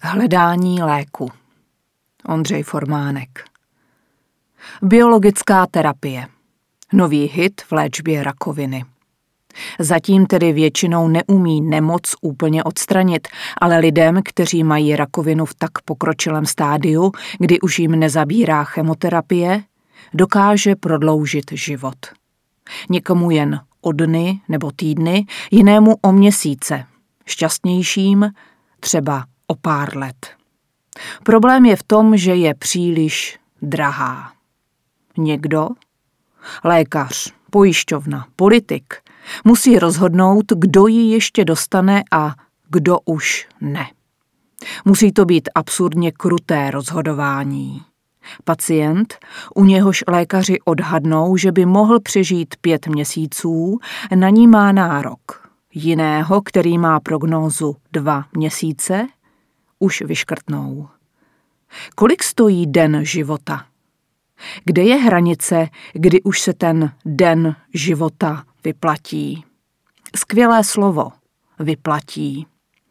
Hledání léku. Ondřej Formánek. Biologická terapie. Nový hit v léčbě rakoviny. Zatím tedy většinou neumí nemoc úplně odstranit, ale lidem, kteří mají rakovinu v tak pokročilém stádiu, kdy už jim nezabírá chemoterapie, dokáže prodloužit život. Někomu jen o dny nebo týdny, jinému o měsíce, šťastnějším třeba o pár let. Problém je v tom, že je příliš drahá. Někdo, lékař, pojišťovna, politik, musí rozhodnout, kdo ji ještě dostane a kdo už ne. Musí to být absurdně kruté rozhodování. Pacient, u něhož lékaři odhadnou, že by mohl přežít 5 měsíců, na ní má nárok. Jiného, který má prognózu 2 měsíce, už vyškrtnou. Kolik stojí den života? Kde je hranice, kdy už se ten den života vyplatí? Skvělé slovo, vyplatí.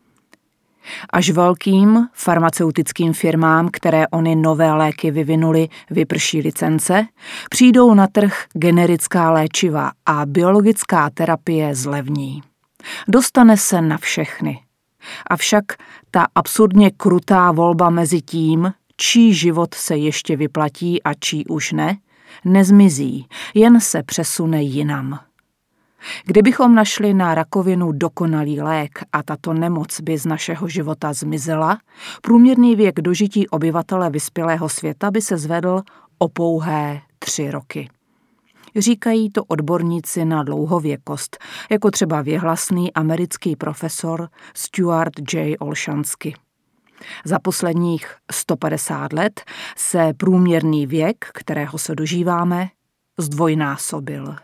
Až velkým farmaceutickým firmám, které ony nové léky vyvinuly, vyprší licence, přijdou na trh generická léčiva a biologická terapie zlevní. Dostane se na všechny. Avšak ta absurdně krutá volba mezi tím, čí život se ještě vyplatí a čí už ne, nezmizí, jen se přesune jinam. Kdybychom našli na rakovinu dokonalý lék a tato nemoc by z našeho života zmizela, průměrný věk dožití obyvatele vyspělého světa by se zvedl o pouhé 3 roky. Říkají to odborníci na dlouhověkost, jako třeba věhlasný americký profesor Stuart J. Olshansky. Za posledních 150 let se průměrný věk, kterého se dožíváme, zdvojnásobil.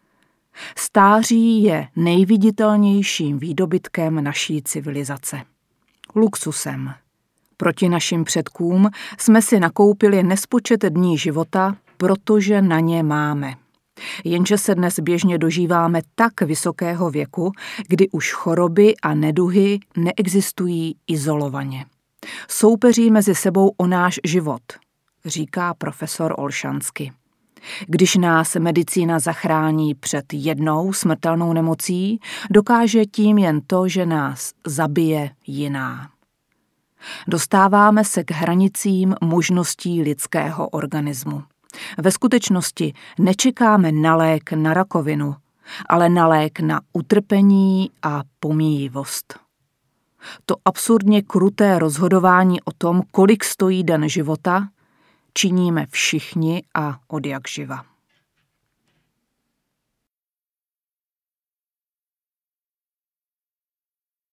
Stáří je nejviditelnějším výdobytkem naší civilizace. Luxusem. Proti našim předkům jsme si nakoupili nespočet dní života, protože na ně máme. Jenže se dnes běžně dožíváme tak vysokého věku, kdy už choroby a neduhy neexistují izolovaně. Soupeří mezi sebou o náš život, říká profesor Olshansky. Když nás medicína zachrání před jednou smrtelnou nemocí, dokáže tím jen to, že nás zabije jiná. Dostáváme se k hranicím možností lidského organismu. Ve skutečnosti nečekáme na lék na rakovinu, ale na lék na utrpení a pomíjivost. To absurdně kruté rozhodování o tom, kolik stojí den života, činíme všichni a odjakživa.